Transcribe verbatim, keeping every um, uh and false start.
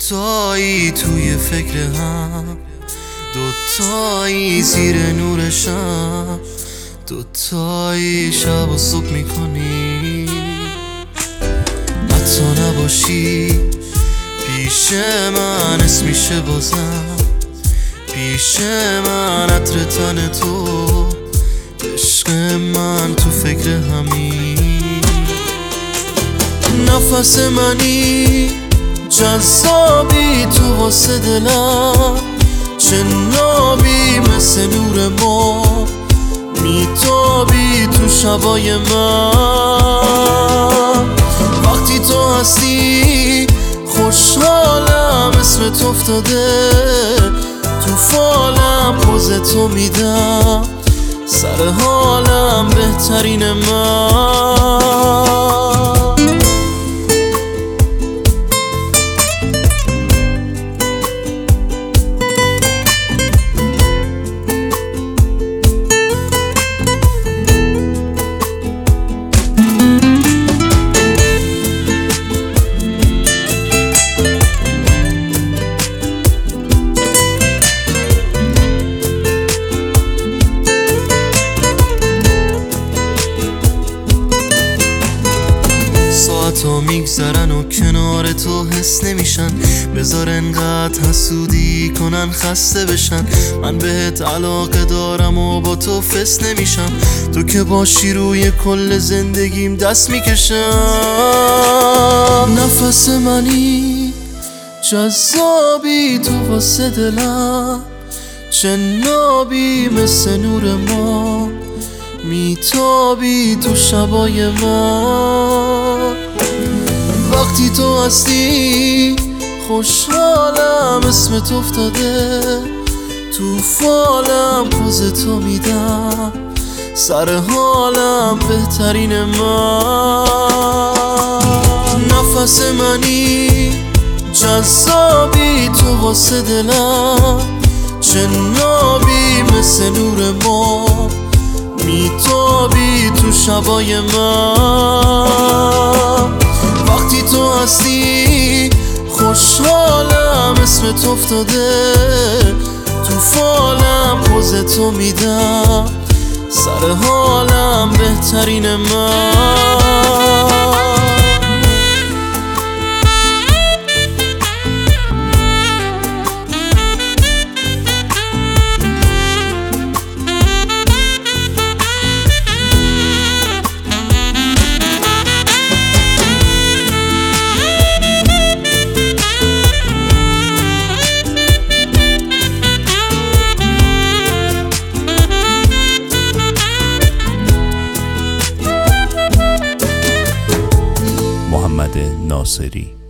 دوتایی توی فکر هم، دوتایی زیر نور شب، دوتایی شب و صبح میکنی. حتی نباشی پیش من اسم میشه بازم، پیش من عطر تن تو، عشق من تو فکر همین. نفس منی جذابی تو واسه دلم، چه نابی مثل نور ما میتابی تو شبای من. وقتی تو هستی خوشحالم، اسم تو افتاده تو فالم، پوز تو میدم سر حالم بهترین من. ساعتا میگذرن و کنار تو حس نمیشن، بذار انقدر حسودی کنن خسته بشن. من بهت علاقه دارم و با تو فس نمیشم، تو که باشی روی کل زندگیم دست میکشم. نفس منی جذابی تو واسه دلم، چه نابی مثل نور ما میتابی تو شبای من. وقتی تو هستی خوشحالم، اسم تو افتاده تو فالم، پوز تو میدم سر حالم بهترین من. نفس منی جذابی تو واسه دلم، چه نابی مثل نور ما میتابی تو شبای من. وقتی تو هستی خوشحالم، اسم تو افتاده تو فالم، پوز تو میدم سر حالم بهترین من. محمد ناصری.